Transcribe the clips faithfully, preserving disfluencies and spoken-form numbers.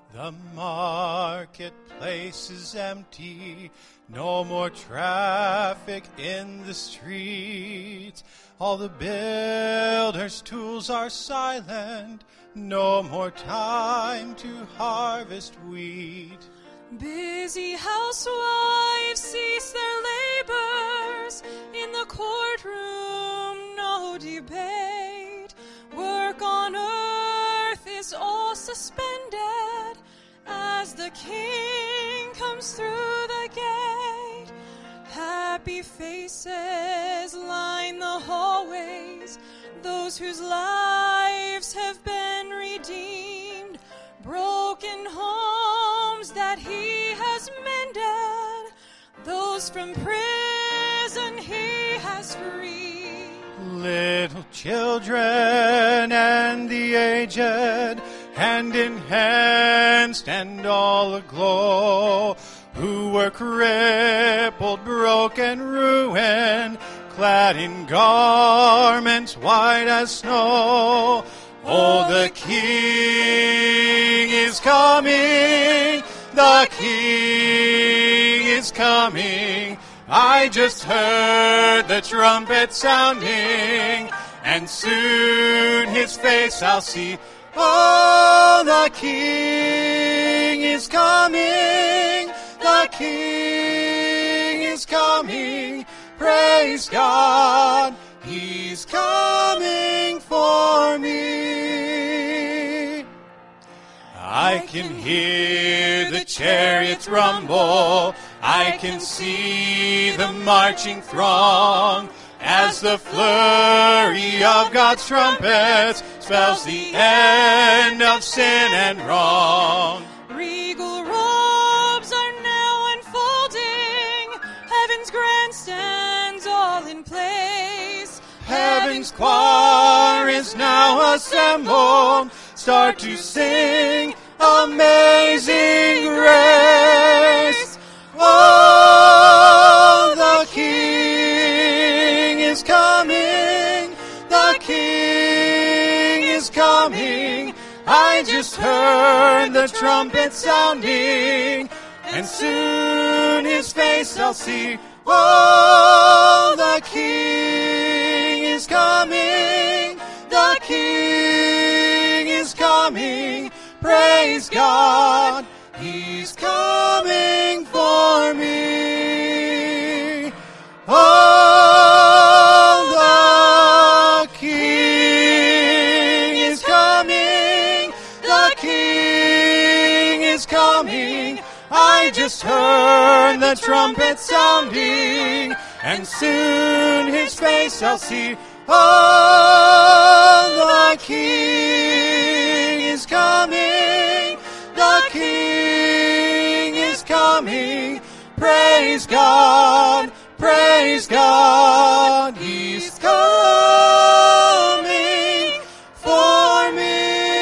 The marketplace is empty, no more traffic in the streets. All the builders' tools are silent, no more time to harvest wheat. Busy housewives cease their labors, in the courtroom no debate. Work on earth is all suspended as the King comes through the gate. Happy faces line the hallways, those whose lives have been redeemed. Broken homes that he has mended, those from prison he has freed. Little children and the aged, hand in hand stand all aglow, who were crippled, broken, ruined, clad in garments white as snow. Oh, the King is coming, the King is coming. I just heard the trumpet sounding, and soon his face I'll see. Oh, the King is coming, the King is coming. Praise God, he's coming for me. I can hear the chariots rumble, I can see the marching throng, as the flurry of God's trumpets spells the end of sin and wrong. Regal robes are now unfolding, heaven's grandstands all in place. Heaven's choir is now assembled, start to sing Amazing Grace. Oh, the King is coming, the King is coming. I just heard the trumpet sounding, and soon his face I'll see. Oh, the King is coming, the King is coming. Praise God, he's coming for me. Oh, the King is coming, the King is coming. I just heard the trumpet sounding, and soon his face I'll see. Oh, the King is coming, the King is coming. Praise God, praise God, he's coming for me.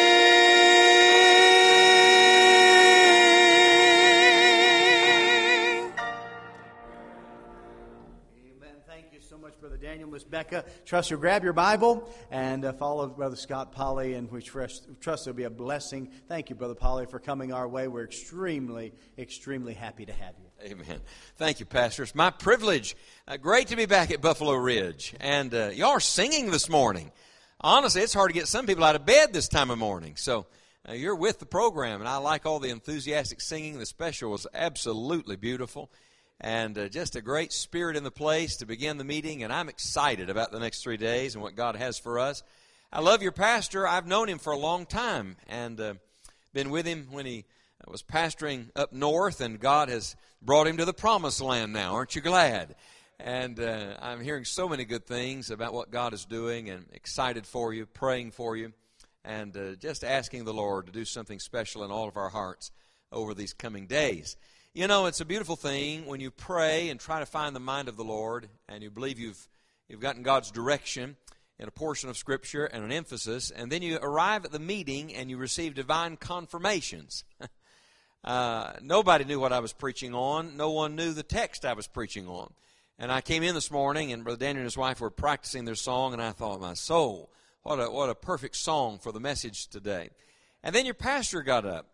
Brother Daniel, Miss Becca. Trust you'll grab your Bible and uh, follow Brother Scott Polly, and we trust, trust there'll be a blessing. Thank you, Brother Polly, for coming our way. We're extremely, extremely happy to have you. Amen. Thank you, Pastor. It's my privilege. Uh, great to be back at Buffalo Ridge. And uh, y'all are singing this morning. Honestly, it's hard to get some people out of bed this time of morning. So uh, you're with the program, and I like all the enthusiastic singing. The special was absolutely beautiful. And uh, just a great spirit in the place to begin the meeting, and I'm excited about the next three days and what God has for us. I love your pastor. I've known him for a long time and uh, been with him when he was pastoring up north, and God has brought him to the promised land now. Aren't you glad? And uh, I'm hearing so many good things about what God is doing, and excited for you, praying for you, and uh, just asking the Lord to do something special in all of our hearts over these coming days. You know, it's a beautiful thing when you pray and try to find the mind of the Lord, and you believe you've you've gotten God's direction in a portion of Scripture and an emphasis, and then you arrive at the meeting and you receive divine confirmations. uh, nobody knew what I was preaching on. No one knew the text I was preaching on. And I came in this morning, and Brother Daniel and his wife were practicing their song, and I thought, my soul, what a what a perfect song for the message today. And then your pastor got up.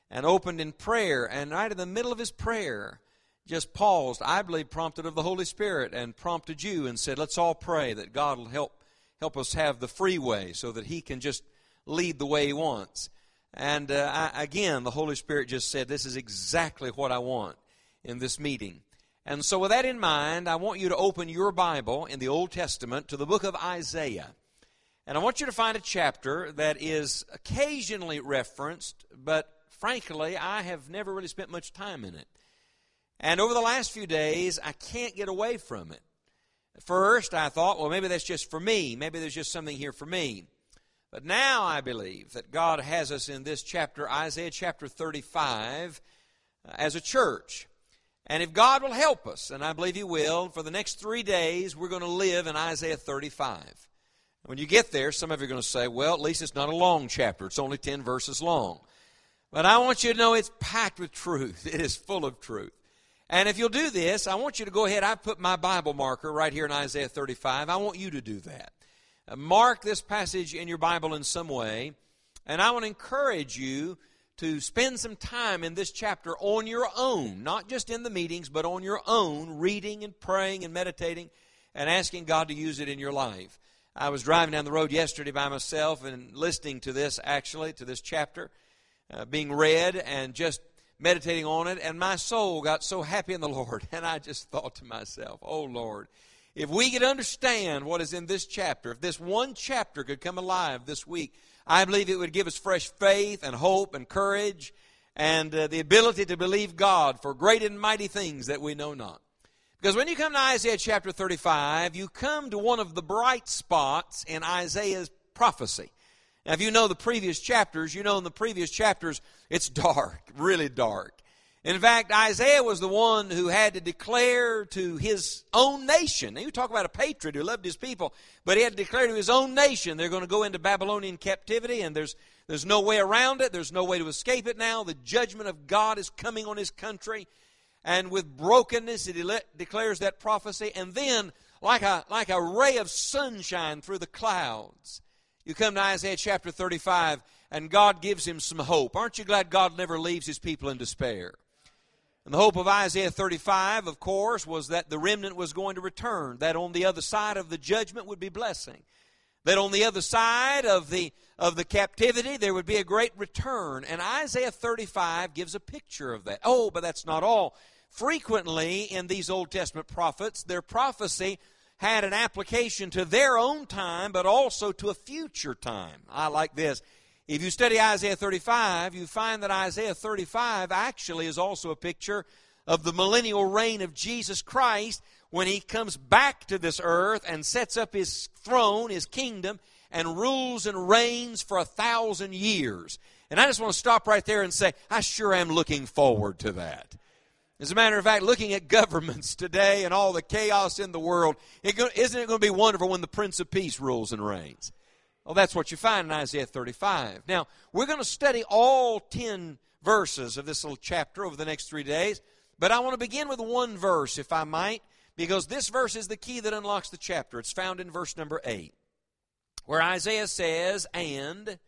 and opened in prayer, and right in the middle of his prayer, just paused, I believe prompted of the Holy Spirit, and prompted you and said, let's all pray that God will help help us have the freeway so that he can just lead the way he wants. And uh, I, again, the Holy Spirit just said, this is exactly what I want in this meeting. And so with that in mind, I want you to open your Bible in the Old Testament to the book of Isaiah. And I want you to find a chapter that is occasionally referenced, but frankly, I have never really spent much time in it. And over the last few days, I can't get away from it. At first, I thought, well, maybe that's just for me. Maybe there's just something here for me. But now I believe that God has us in this chapter, Isaiah chapter thirty-five, as a church. And if God will help us, and I believe He will, for the next three days, we're going to live in Isaiah thirty-five. When you get there, some of you are going to say, well, at least it's not a long chapter. It's only ten verses long. But I want you to know it's packed with truth. It is full of truth. And if you'll do this, I want you to go ahead. I've put my Bible marker right here in Isaiah thirty-five. I want you to do that. Uh, mark this passage in your Bible in some way. And I want to encourage you to spend some time in this chapter on your own. Not just in the meetings, but on your own, reading and praying and meditating and asking God to use it in your life. I was driving down the road yesterday by myself and listening to this, actually, to this chapter uh, being read and just meditating on it, and my soul got so happy in the Lord, and I just thought to myself, oh Lord, if we could understand what is in this chapter, if this one chapter could come alive this week, I believe it would give us fresh faith and hope and courage and uh, the ability to believe God for great and mighty things that we know not. Because when you come to Isaiah chapter thirty-five, you come to one of the bright spots in Isaiah's prophecy. Now, if you know the previous chapters, you know in the previous chapters, it's dark, really dark. In fact, Isaiah was the one who had to declare to his own nation. Now, you talk about a patriot who loved his people, but he had to declare to his own nation they're going to go into Babylonian captivity, and there's, there's no way around it. There's no way to escape it now. The judgment of God is coming on his country. And with brokenness, he de- declares that prophecy. And then, like a, like a ray of sunshine through the clouds, you come to Isaiah chapter thirty-five, and God gives him some hope. Aren't you glad God never leaves his people in despair? And the hope of Isaiah thirty-five, of course, was that the remnant was going to return, that on the other side of the judgment would be blessing, that on the other side of the, of the captivity there would be a great return. And Isaiah thirty-five gives a picture of that. Oh, but that's not all. Frequently in these Old Testament prophets, their prophecy had an application to their own time, but also to a future time. I like this. If you study Isaiah thirty-five, you find that Isaiah thirty-five actually is also a picture of the millennial reign of Jesus Christ when He comes back to this earth and sets up His throne, His kingdom, and rules and reigns for a thousand years. And I just want to stop right there and say, I sure am looking forward to that. As a matter of fact, looking at governments today and all the chaos in the world, it go, isn't it going to be wonderful when the Prince of Peace rules and reigns? Well, that's what you find in Isaiah thirty-five. Now, we're going to study all ten verses of this little chapter over the next three days, but I want to begin with one verse, if I might, because this verse is the key that unlocks the chapter. It's found in verse number eight, where Isaiah says, And,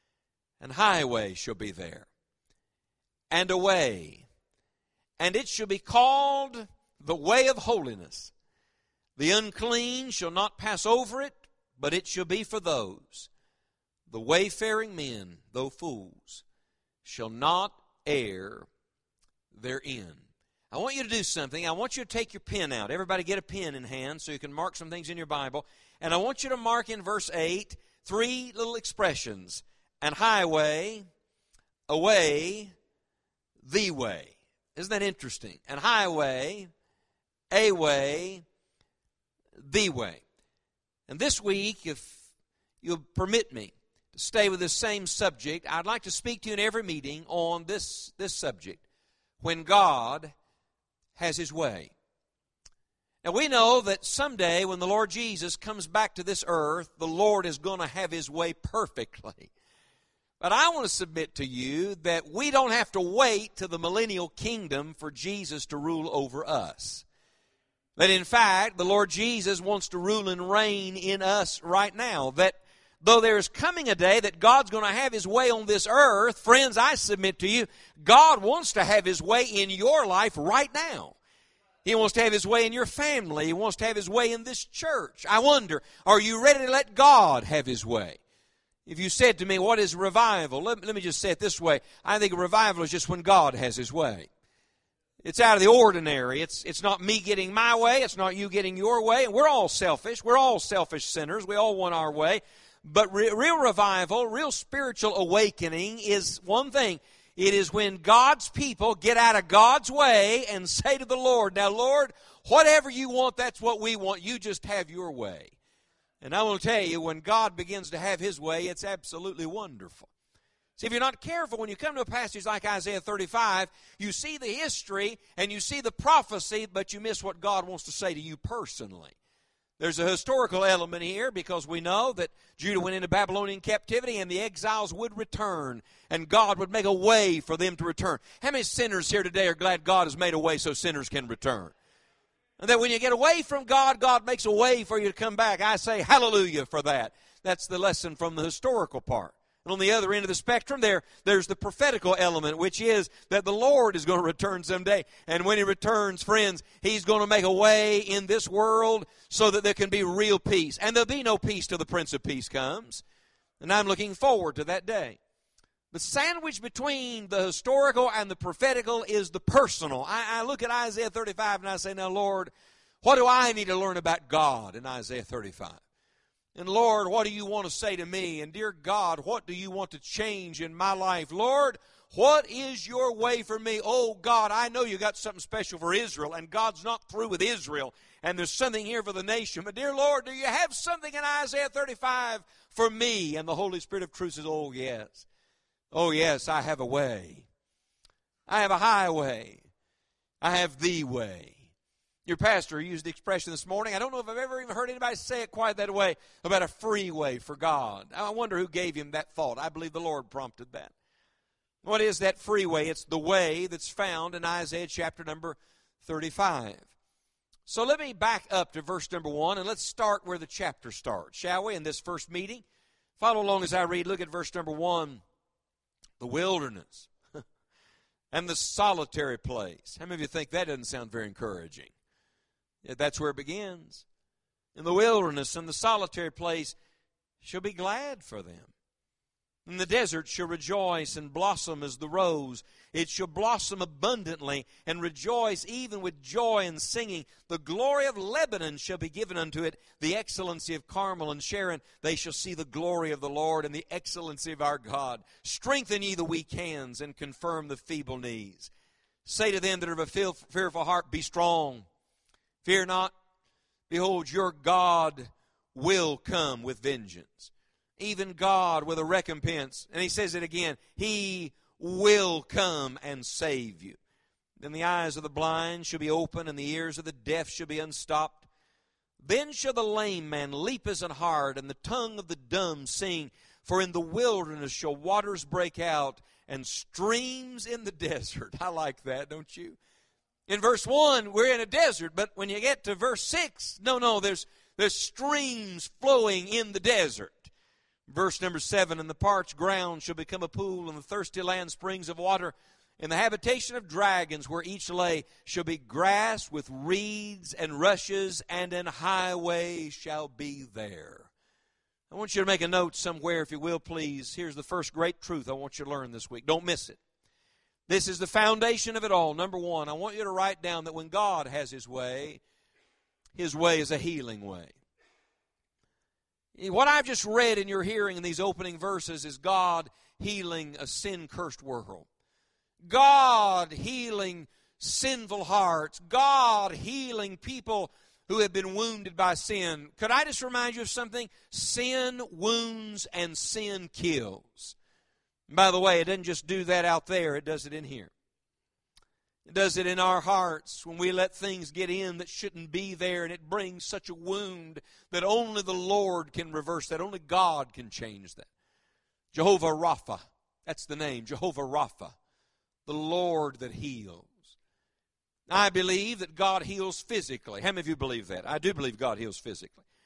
and highway shall be there, and a way, and it shall be called the way of holiness. The unclean shall not pass over it, but it shall be for those. The wayfaring men, though fools, shall not err therein. I want you to do something. I want you to take your pen out. Everybody get a pen in hand so you can mark some things in your Bible. And I want you to mark in verse eight three little expressions. And highway, a way, the way. Isn't that interesting? And highway, a way, the way. And this week, if you'll permit me to stay with this same subject, I'd like to speak to you in every meeting on this, this subject. When God has His way. Now we know that someday when the Lord Jesus comes back to this earth, the Lord is going to have His way perfectly. But I want to submit to you that we don't have to wait till the millennial kingdom for Jesus to rule over us. That in fact, the Lord Jesus wants to rule and reign in us right now. That though there is coming a day that God's going to have His way on this earth, friends, I submit to you, God wants to have His way in your life right now. He wants to have His way in your family. He wants to have His way in this church. I wonder, are you ready to let God have His way? If you said to me, what is revival? Let, let me just say it this way. I think revival is just when God has His way. It's out of the ordinary. It's, it's not me getting my way. It's not you getting your way. And we're all selfish. We're all selfish sinners. We all want our way. But re- real revival, real spiritual awakening is one thing. It is when God's people get out of God's way and say to the Lord, now, Lord, whatever you want, that's what we want. You just have your way. And I will tell you, when God begins to have His way, it's absolutely wonderful. See, if you're not careful, when you come to a passage like Isaiah thirty-five, you see the history and you see the prophecy, but you miss what God wants to say to you personally. There's a historical element here because we know that Judah went into Babylonian captivity and the exiles would return and God would make a way for them to return. How many sinners here today are glad God has made a way so sinners can return? And that when you get away from God, God makes a way for you to come back. I say hallelujah for that. That's the lesson from the historical part. And on the other end of the spectrum, there, there's the prophetical element, which is that the Lord is going to return someday. And when He returns, friends, He's going to make a way in this world so that there can be real peace. And there'll be no peace till the Prince of Peace comes. And I'm looking forward to that day. The sandwich between the historical and the prophetical is the personal. I, I look at Isaiah thirty-five and I say, now, Lord, what do I need to learn about God in Isaiah thirty-five? And Lord, what do you want to say to me? And dear God, what do you want to change in my life? Lord, what is your way for me? Oh God, I know you got something special for Israel, and God's not through with Israel, and there's something here for the nation. But dear Lord, do you have something in Isaiah thirty-five for me? And the Holy Spirit of truth says, oh yes. Oh yes, I have a way. I have a highway. I have the way. Your pastor used the expression this morning. I don't know if I've ever even heard anybody say it quite that way, about a freeway for God. I wonder who gave him that thought. I believe the Lord prompted that. What is that freeway? It's the way that's found in Isaiah chapter number thirty-five. So let me back up to verse number one, and let's start where the chapter starts, shall we, in this first meeting? Follow along as I read. Look at verse number one. The wilderness and the solitary place. How many of you think that doesn't sound very encouraging? Yeah, that's where it begins. In the wilderness and the solitary place shall be glad for them. And the desert shall rejoice and blossom as the rose. It shall blossom abundantly and rejoice even with joy and singing. The glory of Lebanon shall be given unto it, the excellency of Carmel and Sharon. They shall see the glory of the Lord and the excellency of our God. Strengthen ye the weak hands and confirm the feeble knees. Say to them that are of a fearful heart, be strong. Fear not. Behold, your God will come with vengeance. Even God with a recompense. And he says it again. He will come and save you. Then the eyes of the blind shall be open, and the ears of the deaf shall be unstopped. Then shall the lame man leap as an hart, and the tongue of the dumb sing. For in the wilderness shall waters break out, and streams in the desert. I like that, don't you? In verse one, we're in a desert, but when you get to verse six, no, no, there's, there's streams flowing in the desert. Verse number seven, and the parched ground shall become a pool, and the thirsty land springs of water. In the habitation of dragons, where each lay, shall be grass with reeds and rushes, and an highway shall be there. I want you to make a note somewhere, if you will, please. Here's the first great truth I want you to learn this week. Don't miss it. This is the foundation of it all. Number one, I want you to write down that when God has His way, His way is a healing way. What I've just read in your hearing in these opening verses is God healing a sin-cursed world. God healing sinful hearts. God healing people who have been wounded by sin. Could I just remind you of something? Sin wounds and sin kills. And by the way, it doesn't just do that out there. It does it in here. It does it in our hearts when we let things get in that shouldn't be there, and it brings such a wound that only the Lord can reverse that. Only God can change that. Jehovah Rapha, that's the name, Jehovah Rapha, the Lord that heals. I believe that God heals physically. How many of you believe that? I do believe God heals physically.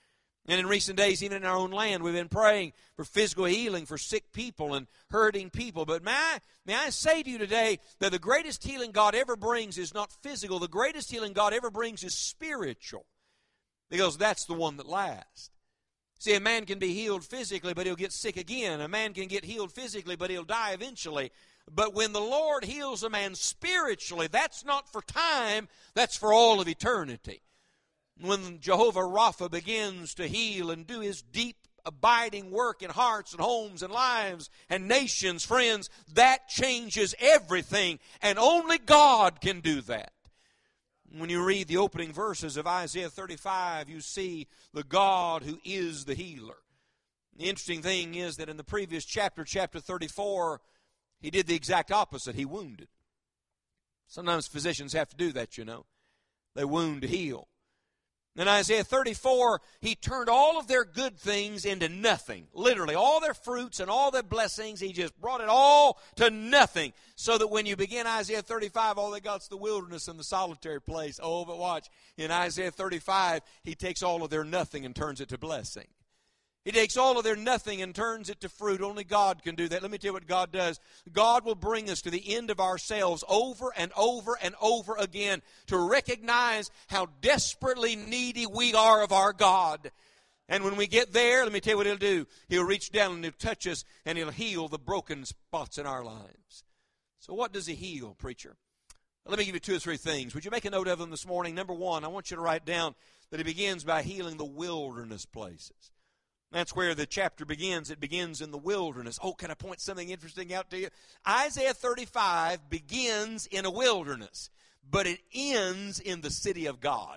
And in recent days, even in our own land, we've been praying for physical healing for sick people and hurting people. But may I, may I say to you today that the greatest healing God ever brings is not physical. The greatest healing God ever brings is spiritual, because that's the one that lasts. See, a man can be healed physically, but he'll get sick again. A man can get healed physically, but he'll die eventually. But when the Lord heals a man spiritually, that's not for time, that's for all of eternity. When Jehovah Rapha begins to heal and do His deep, abiding work in hearts and homes and lives and nations, friends, that changes everything, and only God can do that. When you read the opening verses of Isaiah thirty-five, you see the God who is the healer. The interesting thing is that in the previous chapter, chapter thirty-four, He did the exact opposite. He wounded. Sometimes physicians have to do that, you know. They wound to heal. In Isaiah thirty-four, He turned all of their good things into nothing. Literally, all their fruits and all their blessings, He just brought it all to nothing. So that when you begin Isaiah thirty-five, all they got's the wilderness and the solitary place. Oh, but watch, in Isaiah thirty-five, He takes all of their nothing and turns it to blessing. He takes all of their nothing and turns it to fruit. Only God can do that. Let me tell you what God does. God will bring us to the end of ourselves over and over and over again to recognize how desperately needy we are of our God. And when we get there, let me tell you what He'll do. He'll reach down and He'll touch us and He'll heal the broken spots in our lives. So what does He heal, preacher? Let me give you two or three things. Would you make a note of them this morning? Number one, I want you to write down that He begins by healing the wilderness places. That's where the chapter begins. It begins in the wilderness. Oh, can I point something interesting out to you? Isaiah thirty-five begins in a wilderness, but it ends in the city of God.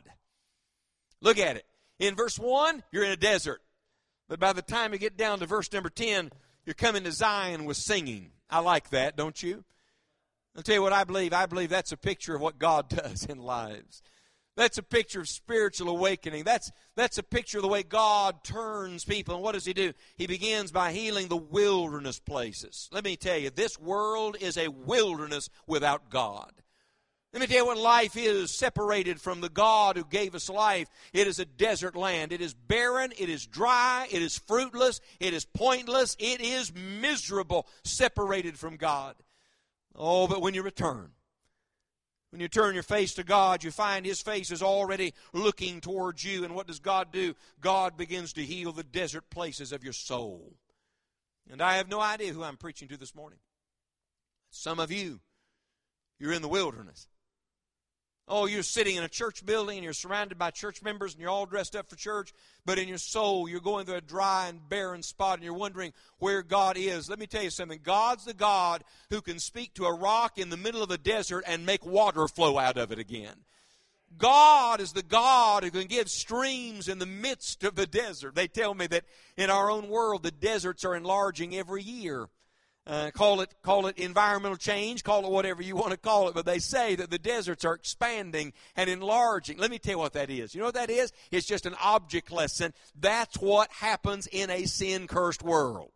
Look at it. In verse one, you're in a desert. But by the time you get down to verse number ten, you're coming to Zion with singing. I like that, don't you? I'll tell you what I believe. I believe that's a picture of what God does in lives. That's a picture of spiritual awakening. That's, that's a picture of the way God turns people. And what does He do? He begins by healing the wilderness places. Let me tell you, this world is a wilderness without God. Let me tell you what life is separated from the God who gave us life. It is a desert land. It is barren. It is dry. It is fruitless. It is pointless. It is miserable, separated from God. Oh, but when you return, when you turn your face to God, you find His face is already looking towards you. And what does God do? God begins to heal the desert places of your soul. And I have no idea who I'm preaching to this morning. Some of you, you're in the wilderness. Oh, you're sitting in a church building and you're surrounded by church members and you're all dressed up for church, but in your soul you're going through a dry and barren spot and you're wondering where God is. Let me tell you something. God's the God who can speak to a rock in the middle of the desert and make water flow out of it again. God is the God who can give streams in the midst of the desert. They tell me that in our own world the deserts are enlarging every year. Uh, call it call it environmental change, call it whatever you want to call it, but they say that the deserts are expanding and enlarging. Let me tell you what that is. You know what that is? It's just an object lesson. That's what happens in a sin-cursed world.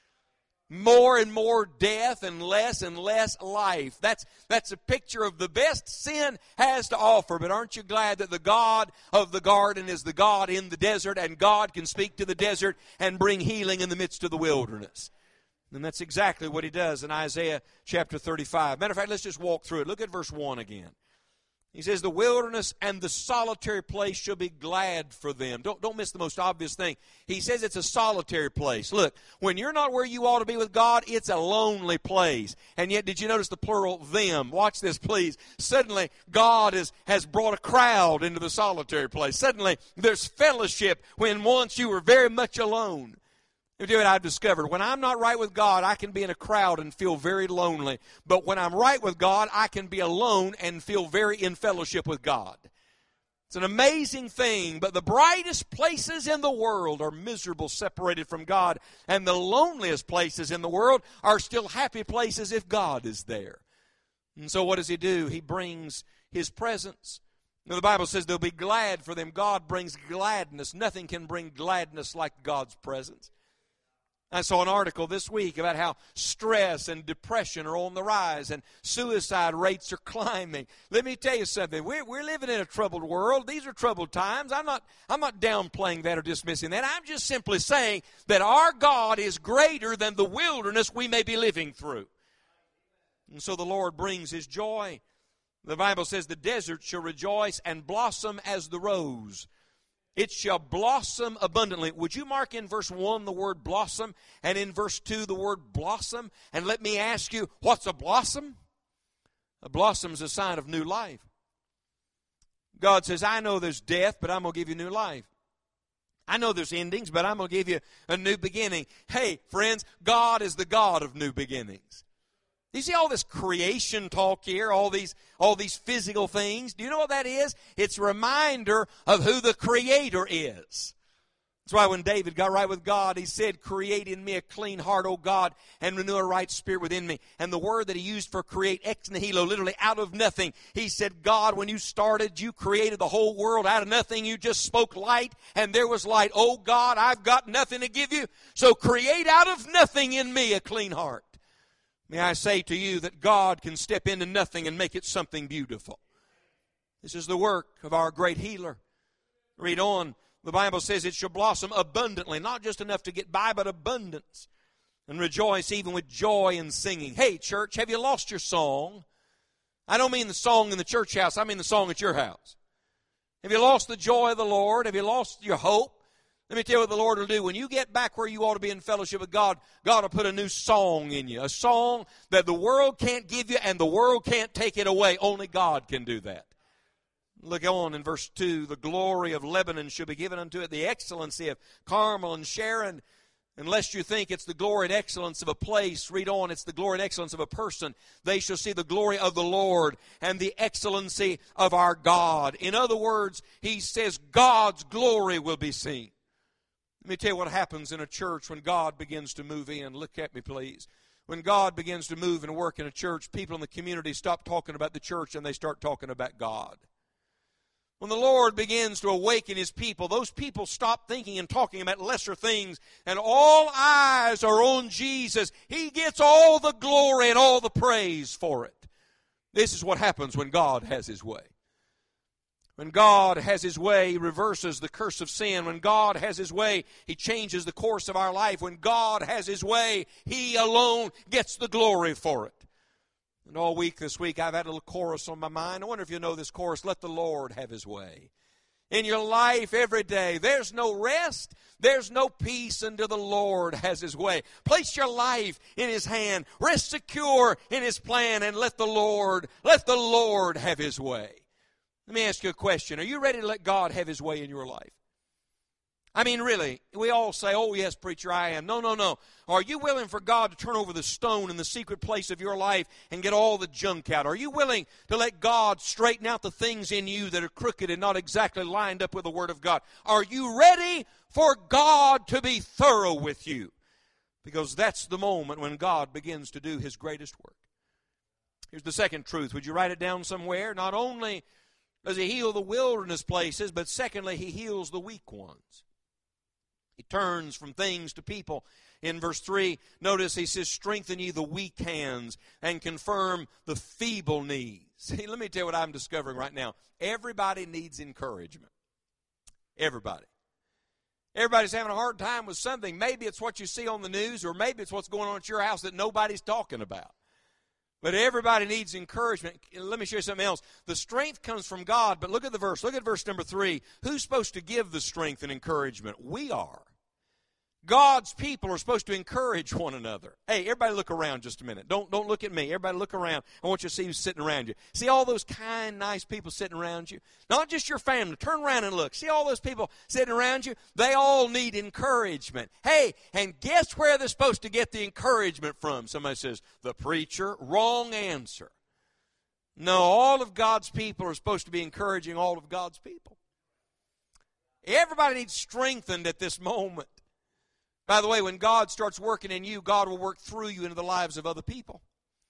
More and more death and less and less life. That's, that's a picture of the best sin has to offer. But aren't you glad that the God of the garden is the God in the desert, and God can speak to the desert and bring healing in the midst of the wilderness? And that's exactly what He does in Isaiah chapter thirty-five. Matter of fact, let's just walk through it. Look at verse one again. He says, the wilderness and the solitary place shall be glad for them. Don't, don't miss the most obvious thing. He says it's a solitary place. Look, when you're not where you ought to be with God, it's a lonely place. And yet, did you notice the plural, them? Watch this, please. Suddenly, God is, has brought a crowd into the solitary place. Suddenly, there's fellowship when once you were very much alone. Let me tell you what I've discovered. When I'm not right with God, I can be in a crowd and feel very lonely. But when I'm right with God, I can be alone and feel very in fellowship with God. It's an amazing thing, but the brightest places in the world are miserable, separated from God. And the loneliest places in the world are still happy places if God is there. And so what does He do? He brings His presence. Now, the Bible says they'll be glad for them. God brings gladness. Nothing can bring gladness like God's presence. I saw an article this week about how stress and depression are on the rise and suicide rates are climbing. Let me tell you something. We're, we're living in a troubled world. These are troubled times. I'm not, I'm not downplaying that or dismissing that. I'm just simply saying that our God is greater than the wilderness we may be living through. And so the Lord brings His joy. The Bible says the desert shall rejoice and blossom as the rose. It shall blossom abundantly. Would you mark in verse one the word blossom and in verse two the word blossom? And let me ask you, what's a blossom? A blossom is a sign of new life. God says, I know there's death, but I'm going to give you new life. I know there's endings, but I'm going to give you a new beginning. Hey, friends, God is the God of new beginnings. You see all this creation talk here, all these, all these physical things? Do you know what that is? It's a reminder of who the Creator is. That's why when David got right with God, he said, create in me a clean heart, O God, and renew a right spirit within me. And the word that he used for create, ex nihilo, literally out of nothing. He said, God, when you started, you created the whole world out of nothing. You just spoke light, and there was light. Oh God, I've got nothing to give you, so create out of nothing in me a clean heart. May I say to you that God can step into nothing and make it something beautiful. This is the work of our great healer. Read on. The Bible says it shall blossom abundantly, not just enough to get by, but abundance. And rejoice even with joy and singing. Hey, church, have you lost your song? I don't mean the song in the church house. I mean the song at your house. Have you lost the joy of the Lord? Have you lost your hope? Let me tell you what the Lord will do. When you get back where you ought to be in fellowship with God, God will put a new song in you. A song that the world can't give you and the world can't take it away. Only God can do that. Look on in verse two. The glory of Lebanon shall be given unto it, the excellency of Carmel and Sharon. Unless you think it's the glory and excellence of a place, read on, it's the glory and excellence of a person. They shall see the glory of the Lord and the excellency of our God. In other words, he says God's glory will be seen. Let me tell you what happens in a church when God begins to move in. Look at me, please. When God begins to move and work in a church, people in the community stop talking about the church and they start talking about God. When the Lord begins to awaken His people, those people stop thinking and talking about lesser things, and all eyes are on Jesus. He gets all the glory and all the praise for it. This is what happens when God has His way. When God has His way, He reverses the curse of sin. When God has His way, He changes the course of our life. When God has His way, He alone gets the glory for it. And all week this week, I've had a little chorus on my mind. I wonder if you know this chorus. Let the Lord have His way. In your life every day, there's no rest, there's no peace until the Lord has His way. Place your life in His hand. Rest secure in His plan, and let the Lord, let the Lord have His way. Let me ask you a question. Are you ready to let God have His way in your life? I mean, really, we all say, oh, yes, preacher, I am. No, no, no. Are you willing for God to turn over the stone in the secret place of your life and get all the junk out? Are you willing to let God straighten out the things in you that are crooked and not exactly lined up with the Word of God? Are you ready for God to be thorough with you? Because that's the moment when God begins to do His greatest work. Here's the second truth. Would you write it down somewhere? Not only does He heal the wilderness places, but secondly, He heals the weak ones. He turns from things to people. In verse three, notice He says, strengthen ye the weak hands and confirm the feeble knees. See, let me tell you what I'm discovering right now. Everybody needs encouragement. Everybody. Everybody's having a hard time with something. Maybe it's what you see on the news, or maybe it's what's going on at your house that nobody's talking about. But everybody needs encouragement. Let me show you something else. The strength comes from God, but look at the verse. Look at verse number three. Who's supposed to give the strength and encouragement? We are. God's people are supposed to encourage one another. Hey, everybody look around just a minute. Don't, don't look at me. Everybody look around. I want you to see who's sitting around you. See all those kind, nice people sitting around you? Not just your family. Turn around and look. See all those people sitting around you? They all need encouragement. Hey, and guess where they're supposed to get the encouragement from? Somebody says, the preacher. Wrong answer. No, all of God's people are supposed to be encouraging all of God's people. Everybody needs strengthened at this moment. By the way, when God starts working in you, God will work through you into the lives of other people.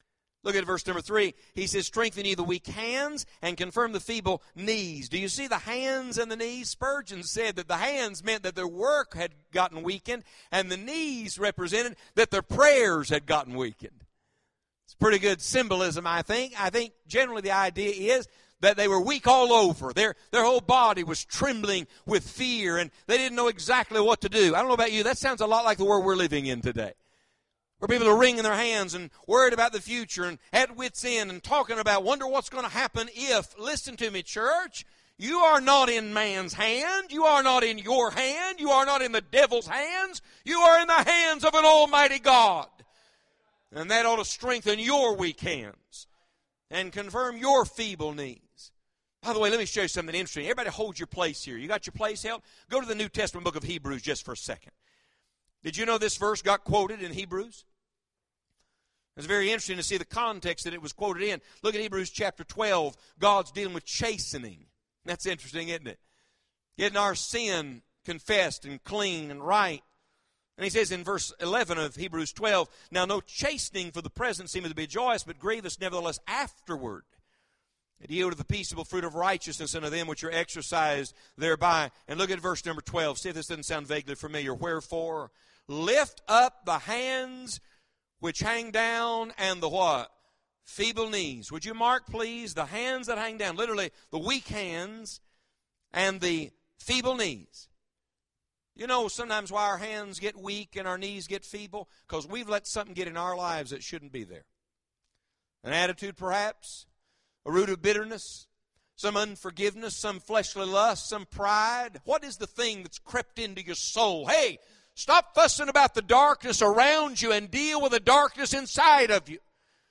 Look at verse number three. He says, strengthen ye the weak hands and confirm the feeble knees. Do you see the hands and the knees? Spurgeon said that the hands meant that their work had gotten weakened, and the knees represented that their prayers had gotten weakened. It's pretty good symbolism, I think. I think generally the idea is that they were weak all over. Their, their whole body was trembling with fear, and they didn't know exactly what to do. I don't know about you. That sounds a lot like the world we're living in today, where people are wringing their hands and worried about the future and at wit's end and talking about, wonder what's going to happen if. Listen to me, church. You are not in man's hand. You are not in your hand. You are not in the devil's hands. You are in the hands of an almighty God. And that ought to strengthen your weak hands and confirm your feeble knees. By the way, let me show you something interesting. Everybody hold your place here. You got your place held? Go to the New Testament book of Hebrews just for a second. Did you know this verse got quoted in Hebrews? It's very interesting to see the context that it was quoted in. Look at Hebrews chapter twelve. God's dealing with chastening. That's interesting, isn't it? Getting our sin confessed and clean and right. And he says in verse eleven of Hebrews twelve, now no chastening for the present seemeth to be joyous, but grievous nevertheless afterward. It yieldeth the peaceable fruit of righteousness unto them which are exercised thereby. And look at verse number twelve. See if this doesn't sound vaguely familiar. Wherefore, lift up the hands which hang down and the what? Feeble knees. Would you mark, please, the hands that hang down? Literally, the weak hands and the feeble knees. You know sometimes why our hands get weak and our knees get feeble? Because we've let something get in our lives that shouldn't be there. An attitude, perhaps. A root of bitterness. Some unforgiveness. Some fleshly lust. Some pride. What is the thing that's crept into your soul? Hey, stop fussing about the darkness around you and deal with the darkness inside of you.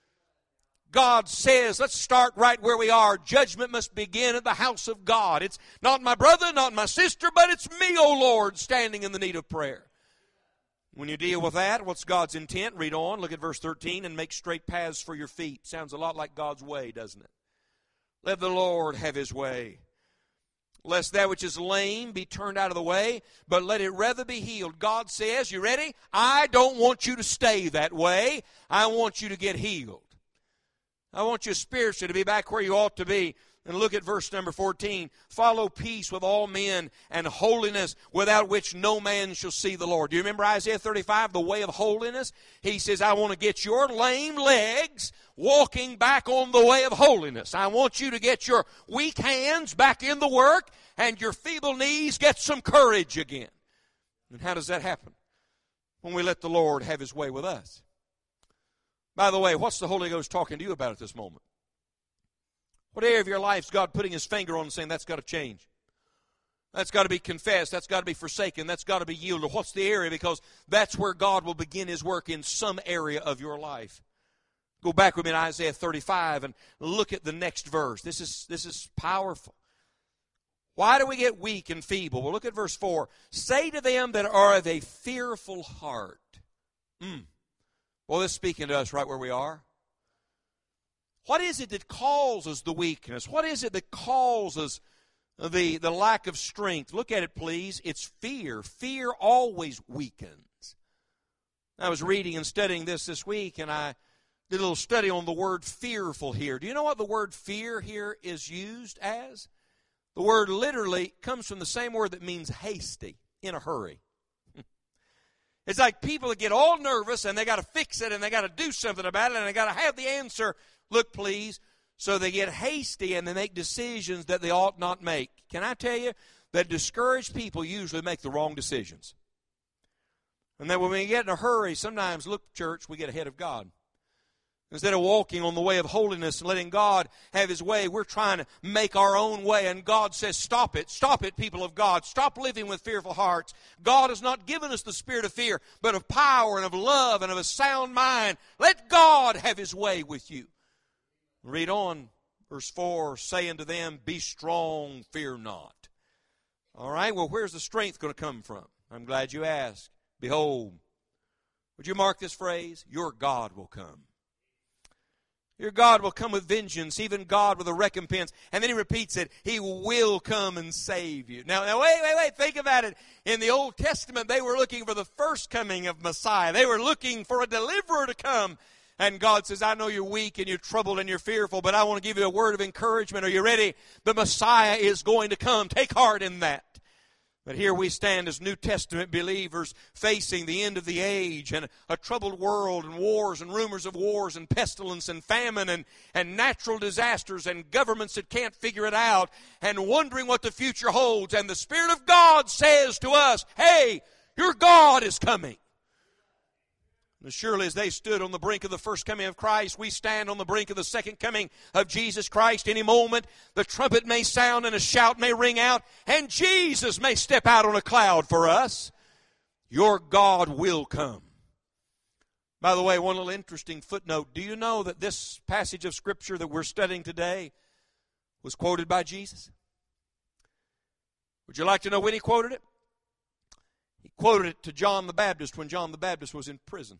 God says, let's start right where we are. Judgment must begin at the house of God. It's not my brother, not my sister, but it's me, O Lord, standing in the need of prayer. When you deal with that, what's God's intent? Read on, look at verse thirteen, and make straight paths for your feet. Sounds a lot like God's way, doesn't it? Let the Lord have his way. Lest that which is lame be turned out of the way, but let it rather be healed. God says, you ready? I don't want you to stay that way. I want you to get healed. I want you spiritually to be back where you ought to be. And look at verse number fourteen. Follow peace with all men and holiness, without which no man shall see the Lord. Do you remember Isaiah thirty-five, the way of holiness? He says, I want to get your lame legs walking back on the way of holiness. I want you to get your weak hands back in the work and your feeble knees get some courage again. And how does that happen? When we let the Lord have his way with us. By the way, what's the Holy Ghost talking to you about at this moment? What area of your life is God putting his finger on and saying, that's got to change? That's got to be confessed. That's got to be forsaken. That's got to be yielded. What's the area? Because that's where God will begin his work in some area of your life. Go back with me to Isaiah thirty-five and look at the next verse. This is, this is powerful. Why do we get weak and feeble? Well, look at verse four. Say to them that are of a fearful heart. Mm. Well, this is speaking to us right where we are. What is it that causes the weakness? What is it that causes the, the lack of strength? Look at it, please. It's fear. Fear always weakens. I was reading and studying this this week, and I did a little study on the word fearful here. Do you know what the word fear here is used as? The word literally comes from the same word that means hasty, in a hurry. It's like people that get all nervous, and they got to fix it, and they got to do something about it, and they got to have the answer. Look, please. So they get hasty and they make decisions that they ought not make. Can I tell you that discouraged people usually make the wrong decisions? And that when we get in a hurry, sometimes, look, church, we get ahead of God. Instead of walking on the way of holiness and letting God have his way, we're trying to make our own way. And God says, stop it. Stop it, people of God. Stop living with fearful hearts. God has not given us the spirit of fear, but of power and of love and of a sound mind. Let God have his way with you. Read on, verse four, saying to them, be strong, fear not. All right, well, where's the strength going to come from? I'm glad you asked. Behold, would you mark this phrase? Your God will come. Your God will come with vengeance, even God with a recompense. And then he repeats it, he will come and save you. Now, now wait, wait, wait, think about it. In the Old Testament, they were looking for the first coming of Messiah. They were looking for a deliverer to come. And God says, I know you're weak and you're troubled and you're fearful, but I want to give you a word of encouragement. Are you ready? The Messiah is going to come. Take heart in that. But here we stand as New Testament believers facing the end of the age and a troubled world and wars and rumors of wars and pestilence and famine and, and natural disasters and governments that can't figure it out and wondering what the future holds. And the Spirit of God says to us, hey, your God is coming. As surely as they stood on the brink of the first coming of Christ, we stand on the brink of the second coming of Jesus Christ. Any moment, the trumpet may sound and a shout may ring out, and Jesus may step out on a cloud for us. Your God will come. By the way, one little interesting footnote. Do you know that this passage of Scripture that we're studying today was quoted by Jesus? Would you like to know when he quoted it? He quoted it to John the Baptist when John the Baptist was in prison.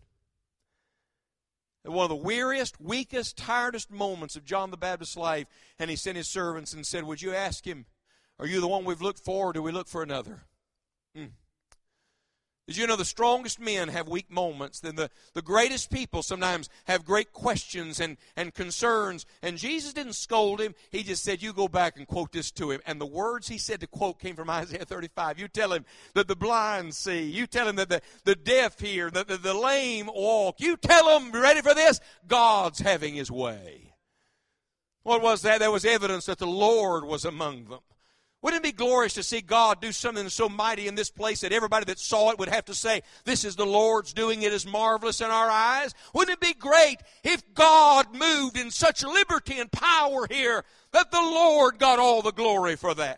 At one of the weariest, weakest, tiredest moments of John the Baptist's life, and he sent his servants and said, would you ask him, are you the one we've looked for, or do we look for another? Hmm. Did you know the strongest men have weak moments? Then the, the greatest people sometimes have great questions and, and concerns. And Jesus didn't scold him. He just said, you go back and quote this to him. And the words he said to quote came from Isaiah thirty-five. You tell him that the blind see. You tell him that the, the deaf hear, that the, the lame walk. You tell him, ready for this? God's having his way. What was that? There was evidence that the Lord was among them. Wouldn't it be glorious to see God do something so mighty in this place that everybody that saw it would have to say, this is the Lord's doing, it is marvelous in our eyes? Wouldn't it be great if God moved in such liberty and power here that the Lord got all the glory for that?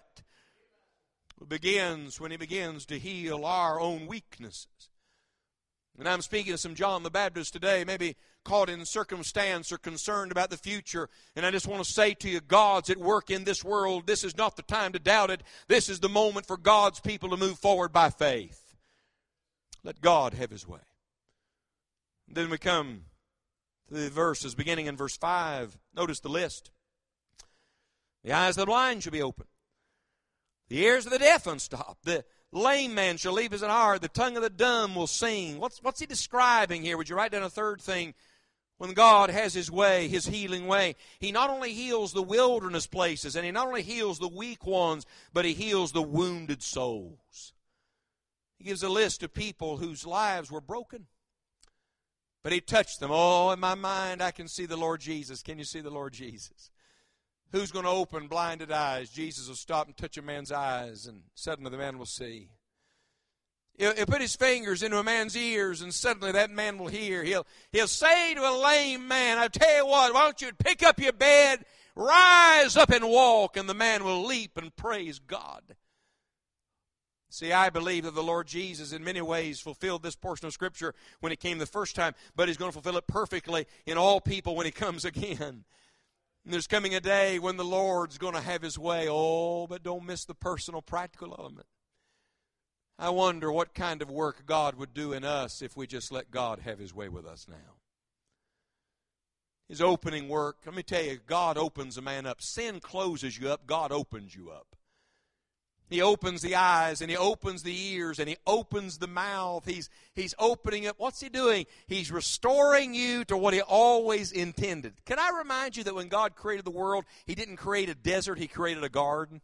It begins when he begins to heal our own weaknesses. And I'm speaking to some John the Baptist today, maybe caught in circumstance or concerned about the future. And I just want to say to you, God's at work in this world. This is not the time to doubt it. This is the moment for God's people to move forward by faith. Let God have his way. And then we come to the verses beginning in verse five. Notice the list. The eyes of the blind shall be opened. The ears of the deaf unstopped. The lame man shall leap as an hart. The tongue of the dumb will sing. What's, what's he describing here? Would you write down a third thing? When God has his way, his healing way, he not only heals the wilderness places, and he not only heals the weak ones, but he heals the wounded souls. He gives a list of people whose lives were broken, but he touched them. Oh, in my mind, I can see the Lord Jesus. Can you see the Lord Jesus? Who's going to open blinded eyes? Jesus will stop and touch a man's eyes, and suddenly the man will see. He'll, he'll put his fingers into a man's ears, and suddenly that man will hear. He'll, he'll say to a lame man, I tell you what, why don't you pick up your bed, rise up and walk, and the man will leap and praise God. See, I believe that the Lord Jesus in many ways fulfilled this portion of Scripture when he came the first time, but he's going to fulfill it perfectly in all people when he comes again. And there's coming a day when the Lord's going to have his way. Oh, but don't miss the personal, practical element. I wonder what kind of work God would do in us if we just let God have his way with us now. His opening work, let me tell you, God opens a man up. Sin closes you up, God opens you up. He opens the eyes, and he opens the ears, and he opens the mouth. He's, he's opening up. What's he doing? He's restoring you to what he always intended. Can I remind you that when God created the world, he didn't create a desert, he created a garden?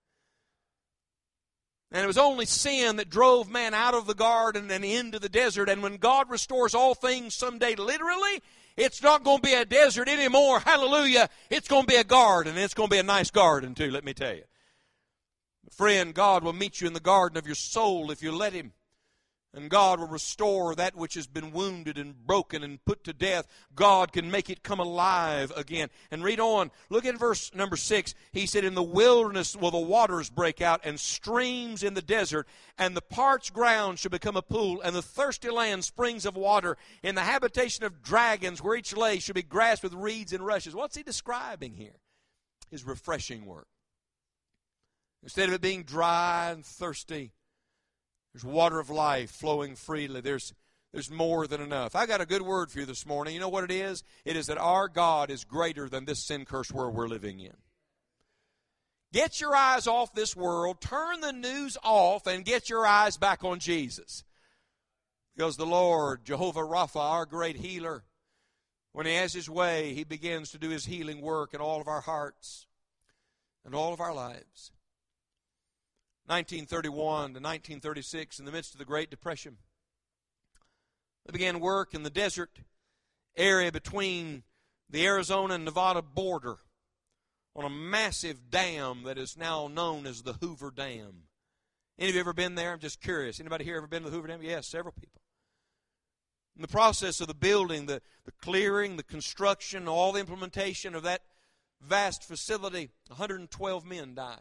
And it was only sin that drove man out of the garden and into the desert. And when God restores all things someday, literally, it's not going to be a desert anymore. Hallelujah. It's going to be a garden. And it's going to be a nice garden, too, let me tell you. Friend, God will meet you in the garden of your soul if you let him. And God will restore that which has been wounded and broken and put to death. God can make it come alive again. And read on. Look at verse number six. He said, in the wilderness will the waters break out, and streams in the desert, and the parched ground shall become a pool, and the thirsty land springs of water. In the habitation of dragons, where each lay, shall be grass with reeds and rushes. What's he describing here? His refreshing work. Instead of it being dry and thirsty, there's water of life flowing freely. There's, there's more than enough. I got a good word for you this morning. You know what it is? It is that our God is greater than this sin-cursed world we're living in. Get your eyes off this world. Turn the news off and get your eyes back on Jesus. Because the Lord, Jehovah Rapha, our great healer, When He has His way, He begins to do His healing work in all of our hearts and all of our lives. nineteen thirty-one to nineteen thirty-six, in the midst of the Great Depression, they began work in the desert area between the Arizona and Nevada border on a massive dam that is now known as the Hoover Dam. Any of you ever been there? I'm just curious. Anybody here ever been to the Hoover Dam? Yes, several people. In the process of the building, the, the clearing, the construction, all the implementation of that vast facility, one hundred twelve men died.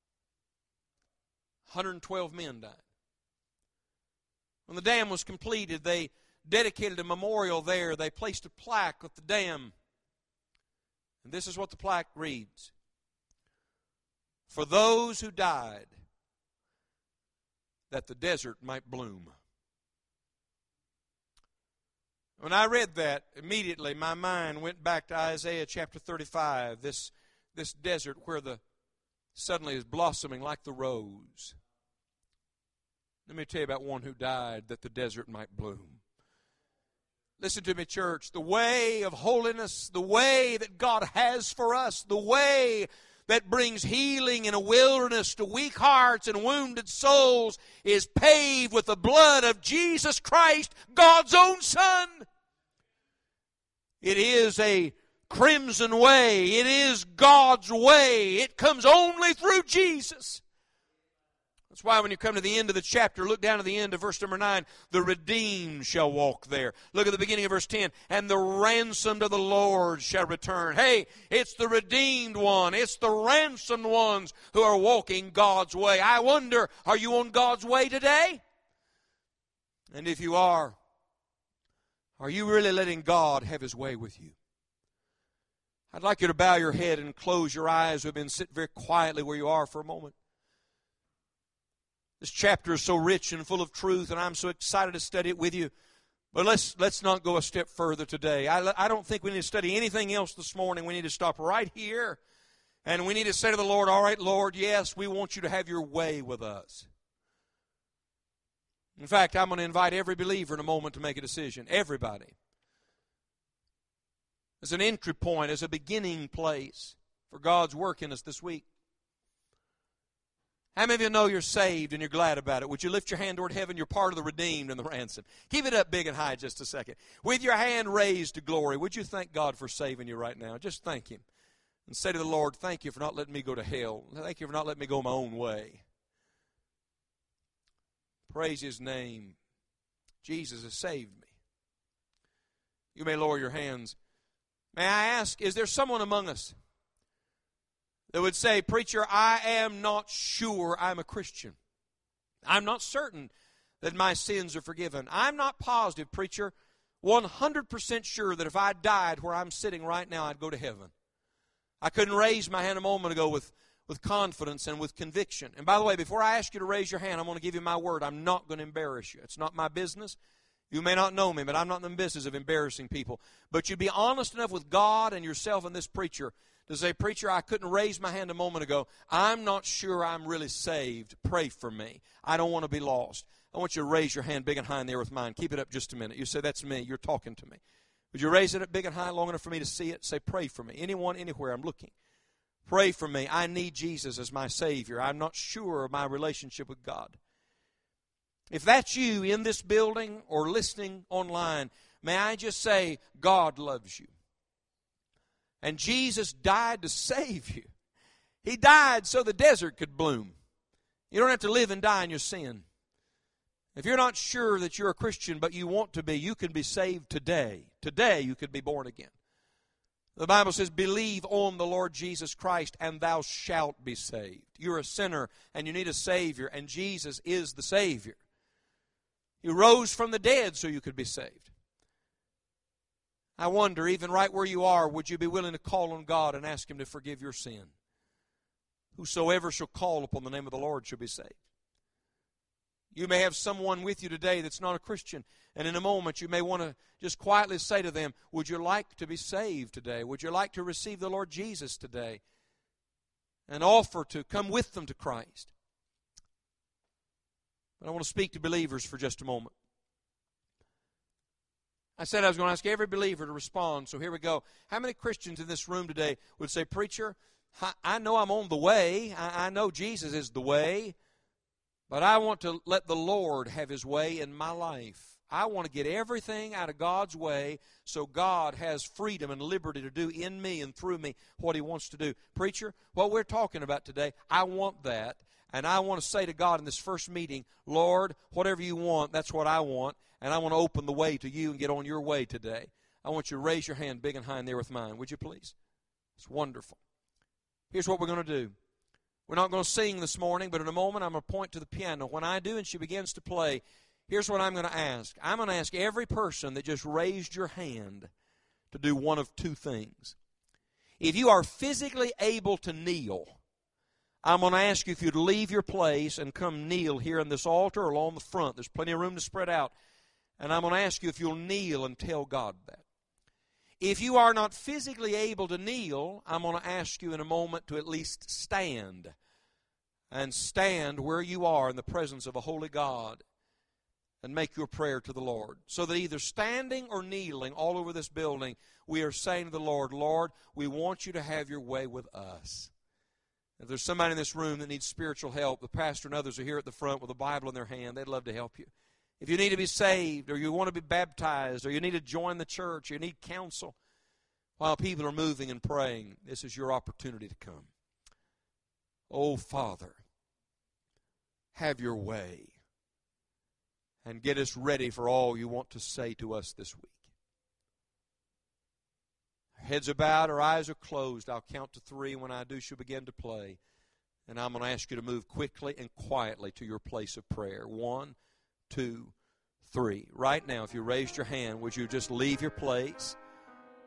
one hundred twelve men died. When the dam was completed, they dedicated a memorial there. They placed a plaque with the dam. And this is what the plaque reads: "For those who died, that the desert might bloom." When I read that, immediately my mind went back to Isaiah chapter thirty-five, this, this desert where the suddenly is blossoming like the rose. Let me tell you about one who died that the desert might bloom. Listen to me, church. The way of holiness, the way that God has for us, the way that brings healing in a wilderness to weak hearts and wounded souls is paved with the blood of Jesus Christ, God's own Son. It is a crimson way. It is God's way. It comes only through Jesus. That's why when you come to the end of the chapter, look down to the end of verse number nine. The redeemed shall walk there. Look at the beginning of verse ten. And the ransomed of the Lord shall return. Hey, it's the redeemed one. It's the ransomed ones who are walking God's way. I wonder, are you on God's way today? And if you are, are you really letting God have His way with you? I'd like you to bow your head and close your eyes. We've been sitting very quietly where you are for a moment. This chapter is so rich and full of truth, and I'm so excited to study it with you. But let's let's not go a step further today. I, I don't think we need to study anything else this morning. We need to stop right here, and we need to say to the Lord, all right, Lord, yes, we want you to have your way with us. In fact, I'm going to invite every believer in a moment to make a decision. Everybody. As an entry point, as a beginning place for God's work in us this week. How many of you know you're saved and you're glad about it? Would you lift your hand toward heaven? You're part of the redeemed and the ransomed. Keep it up big and high just a second. With your hand raised to glory, would you thank God for saving you right now? Just thank Him. And say to the Lord, thank you for not letting me go to hell. Thank you for not letting me go my own way. Praise His name. Jesus has saved me. You may lower your hands. May I ask, is there someone among us that would say, preacher, I am not sure I'm a Christian. I'm not certain that my sins are forgiven. I'm not positive, preacher, one hundred percent sure that if I died where I'm sitting right now, I'd go to heaven. I couldn't raise my hand a moment ago with, with confidence and with conviction. And by the way, before I ask you to raise your hand, I'm going to give you my word. I'm not going to embarrass you. It's not my business. You may not know me, but I'm not in the business of embarrassing people. But you'd be honest enough with God and yourself and this preacher to say, preacher, I couldn't raise my hand a moment ago. I'm not sure I'm really saved. Pray for me. I don't want to be lost. I want you to raise your hand big and high in there with mine. Keep it up just a minute. You say, that's me. You're talking to me. Would you raise it up big and high long enough for me to see it? Say, pray for me. Anyone, anywhere, I'm looking. Pray for me. I need Jesus as my Savior. I'm not sure of my relationship with God. If that's you in this building or listening online, may I just say, God loves you. And Jesus died to save you. He died so the desert could bloom. You don't have to live and die in your sin. If you're not sure that you're a Christian, but you want to be, you can be saved today. Today you could be born again. The Bible says, believe on the Lord Jesus Christ, and thou shalt be saved. You're a sinner, and you need a Savior, and Jesus is the Savior. He rose from the dead so you could be saved. I wonder, even right where you are, would you be willing to call on God and ask Him to forgive your sin? Whosoever shall call upon the name of the Lord shall be saved. You may have someone with you today that's not a Christian, and in a moment you may want to just quietly say to them, would you like to be saved today? Would you like to receive the Lord Jesus today? And offer to come with them to Christ. But I want to speak to believers for just a moment. I said I was going to ask every believer to respond, so here we go. How many Christians in this room today would say, Preacher, I know I'm on the way. I know Jesus is the way, but I want to let the Lord have His way in my life. I want to get everything out of God's way so God has freedom and liberty to do in me and through me what He wants to do. Preacher, what we're talking about today, I want that, and I want to say to God in this first meeting, Lord, whatever you want, that's what I want, and I want to open the way to you and get on your way today. I want you to raise your hand big and high in there with mine, would you please? It's wonderful. Here's what we're going to do. We're not going to sing this morning, but in a moment I'm going to point to the piano. When I do and she begins to play, here's what I'm going to ask. I'm going to ask every person that just raised your hand to do one of two things. If you are physically able to kneel, I'm going to ask you if you'd leave your place and come kneel here in this altar or along the front. There's plenty of room to spread out. And I'm going to ask you if you'll kneel and tell God that. If you are not physically able to kneel, I'm going to ask you in a moment to at least stand. And stand where you are in the presence of a holy God and make your prayer to the Lord. So that either standing or kneeling all over this building, we are saying to the Lord, Lord, we want you to have your way with us. If there's somebody in this room that needs spiritual help, the pastor and others are here at the front with a Bible in their hand. They'd love to help you. If you need to be saved, or you want to be baptized, or you need to join the church, or you need counsel, while people are moving and praying, this is your opportunity to come. Oh, Father, have your way, and get us ready for all you want to say to us this week. Our heads are bowed, our eyes are closed. I'll count to three. When I do, she'll begin to play. And I'm going to ask you to move quickly and quietly to your place of prayer. One, two, three. Right now, if you raised your hand, would you just leave your place